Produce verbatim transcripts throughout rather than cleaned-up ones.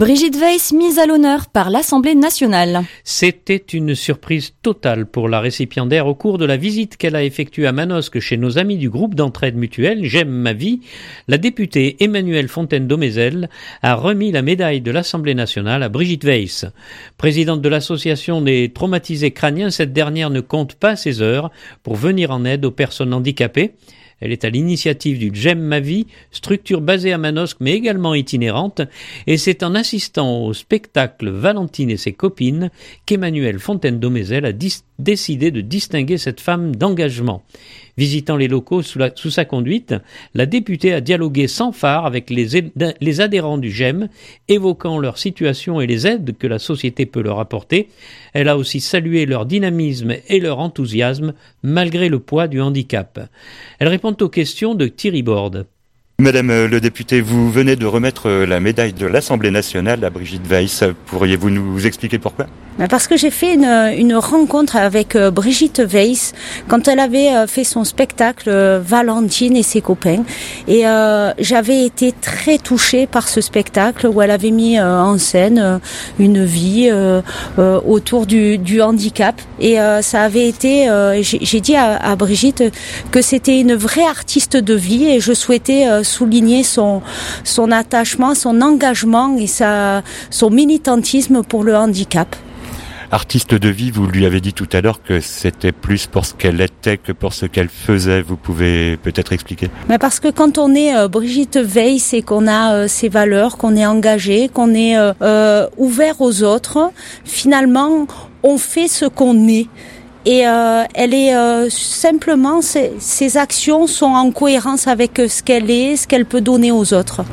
Brigitte Weiss, mise à l'honneur par l'Assemblée nationale. C'était une surprise totale pour la récipiendaire au cours de la visite qu'elle a effectuée à Manosque chez nos amis du groupe d'entraide mutuelle J'aime ma vie. La députée Emmanuelle Fontaine-Domézel a remis la médaille de l'Assemblée nationale à Brigitte Weiss. Présidente de l'association des traumatisés crâniens, cette dernière ne compte pas ses heures pour venir en aide aux personnes handicapées. Elle est à l'initiative du J'aime ma vie, structure basée à Manosque mais également itinérante, et c'est en assistant au spectacle Valentine et ses copines qu'Emmanuelle Fontaine-Domézel a dis- décidé de distinguer cette femme d'engagement. Visitant les locaux sous, la, sous sa conduite, la députée a dialogué sans phare avec les, les adhérents du J'aime, évoquant leur situation et les aides que la société peut leur apporter. Elle a aussi salué leur dynamisme et leur enthousiasme, malgré le poids du handicap. Elle répond aux questions de Thierry Borde. Madame le député, vous venez de remettre la médaille de l'Assemblée nationale à Brigitte Weiss. Pourriez-vous nous expliquer pourquoi ? Parce que j'ai fait une, une rencontre avec Brigitte Weiss quand elle avait fait son spectacle Valentine et ses copains. Et euh, j'avais été très touchée par ce spectacle où elle avait mis euh, en scène euh, une vie euh, euh, autour du, du handicap. Et euh, ça avait été, euh, j'ai, j'ai dit à, à Brigitte que c'était une vraie artiste de vie et je souhaitais euh, souligner son, son attachement, son engagement et sa, son militantisme pour le handicap. Artiste de vie, vous lui avez dit tout à l'heure que c'était plus pour ce qu'elle était que pour ce qu'elle faisait. Vous pouvez peut-être expliquer ? Mais parce que quand on est euh, Brigitte Weiss et qu'on a euh, ses valeurs, qu'on est engagé, qu'on est euh, euh, ouvert aux autres, finalement, on fait ce qu'on est. Et euh, elle est euh, simplement, ses, ses actions sont en cohérence avec ce qu'elle est, ce qu'elle peut donner aux autres.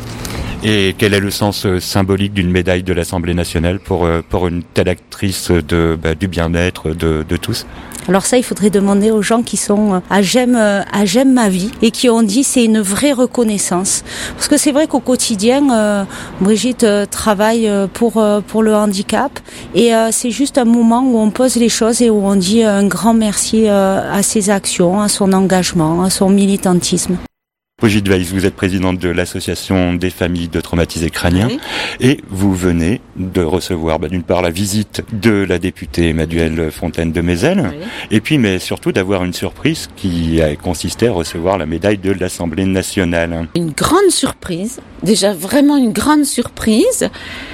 Et quel est le sens symbolique d'une médaille de l'Assemblée nationale pour pour une telle actrice de bah, du bien-être de, de tous ? Alors ça, il faudrait demander aux gens qui sont à J'aime à J'aime ma vie et qui ont dit c'est une vraie reconnaissance. Parce que c'est vrai qu'au quotidien, euh, Brigitte euh, travaille pour euh, pour le handicap et euh, c'est juste un moment où on pose les choses et où on dit un grand merci euh, à ses actions, à son engagement, à son militantisme. Brigitte Weiss, vous êtes présidente de l'association des familles de traumatisés crâniens oui. Et vous venez de recevoir bah, d'une part la visite de la députée Emmanuelle Fontaine-Domézel oui. Et puis mais surtout d'avoir une surprise qui a consisté à recevoir la médaille de l'Assemblée nationale. Une grande surprise, déjà vraiment une grande surprise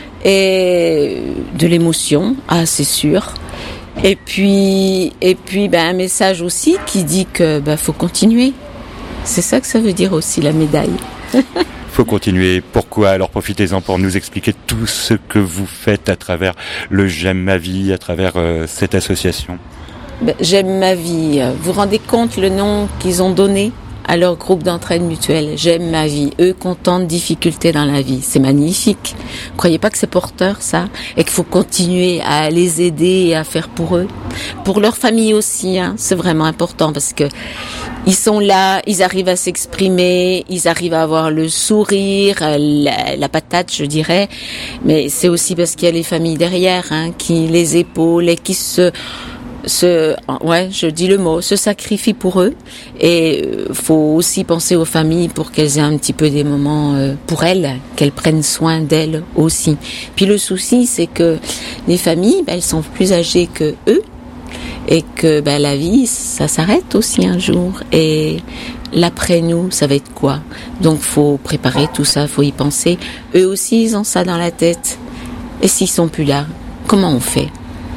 et de l'émotion, ah c'est sûr. Et puis et puis bah, un message aussi qui dit que bah, faut continuer. C'est ça que ça veut dire aussi, la médaille. Faut continuer. Pourquoi ? Alors profitez-en pour nous expliquer tout ce que vous faites à travers le J'aime ma vie, à travers euh, cette association. Ben, J'aime ma vie. Vous vous rendez compte le nom qu'ils ont donné à leur groupe d'entraide mutuelle ? J'aime ma vie. Eux qui ont tant de difficultés dans la vie. C'est magnifique. Vous croyez pas que c'est porteur, ça ? Et qu'il faut continuer à les aider et à faire pour eux ? Pour leur famille aussi, hein. C'est vraiment important parce que ils sont là, ils arrivent à s'exprimer, ils arrivent à avoir le sourire, la, la patate, je dirais. Mais c'est aussi parce qu'il y a les familles derrière, hein, qui les épaulent et qui se, se, ouais, je dis le mot, se sacrifient pour eux. Et faut aussi penser aux familles pour qu'elles aient un petit peu des moments euh, pour elles, qu'elles prennent soin d'elles aussi. Puis le souci, c'est que les familles, ben, elles sont plus âgées que eux. Et que ben, la vie, ça s'arrête aussi un jour. Et l'après nous, ça va être quoi ? Donc, faut préparer tout ça, faut y penser. Eux aussi, ils ont ça dans la tête. Et s'ils sont plus là, comment on fait ?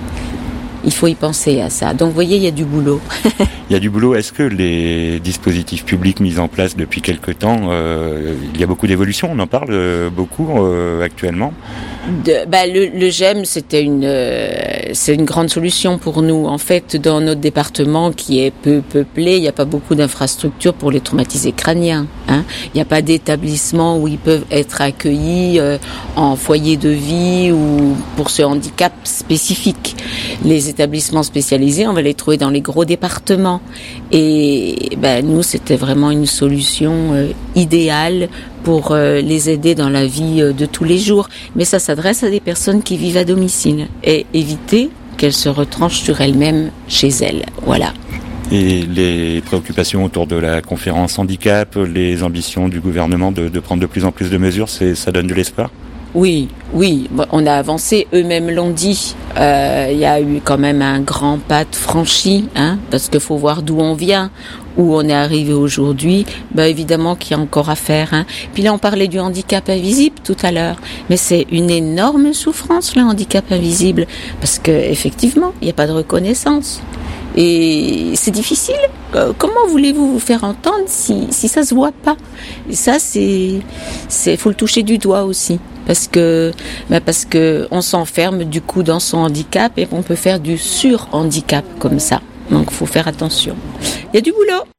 Il faut y penser à ça. Donc, vous voyez, il y a du boulot. Il y a du boulot. Est-ce que les dispositifs publics mis en place depuis quelque temps, euh, il y a beaucoup d'évolutions, on en parle euh, beaucoup euh, actuellement ? De, bah, le, le J'aime, c'était une, euh, c'est une grande solution pour nous. En fait, dans notre département qui est peu peuplé, il n'y a pas beaucoup d'infrastructures pour les traumatisés crâniens. Hein. Il n'y a pas d'établissement où ils peuvent être accueillis euh, en foyer de vie ou pour ce handicap spécifique. Les établissements spécialisés, on va les trouver dans les gros départements. Et ben, nous, c'était vraiment une solution euh, idéale pour euh, les aider dans la vie euh, de tous les jours. Mais ça s'adresse à des personnes qui vivent à domicile et éviter qu'elles se retranchent sur elles-mêmes chez elles. Voilà. Et les préoccupations autour de la conférence handicap, les ambitions du gouvernement de, de prendre de plus en plus de mesures, c'est, ça donne de l'espoir ? Oui, oui, on a avancé, eux-mêmes l'ont dit. Euh, il y a eu quand même un grand pas de franchi, hein, parce qu'il faut voir d'où on vient, où on est arrivé aujourd'hui. Bah évidemment qu'il y a encore à faire. Hein. Puis là, on parlait du handicap invisible tout à l'heure, mais c'est une énorme souffrance le handicap invisible, parce que effectivement, il n'y a pas de reconnaissance. Et c'est difficile. Comment voulez-vous vous faire entendre si, si ça se voit pas? Et ça, c'est, c'est, faut le toucher du doigt aussi. Parce que, bah parce que on s'enferme du coup dans son handicap et on peut faire du sur-handicap comme ça. Donc, faut faire attention. Il y a du boulot.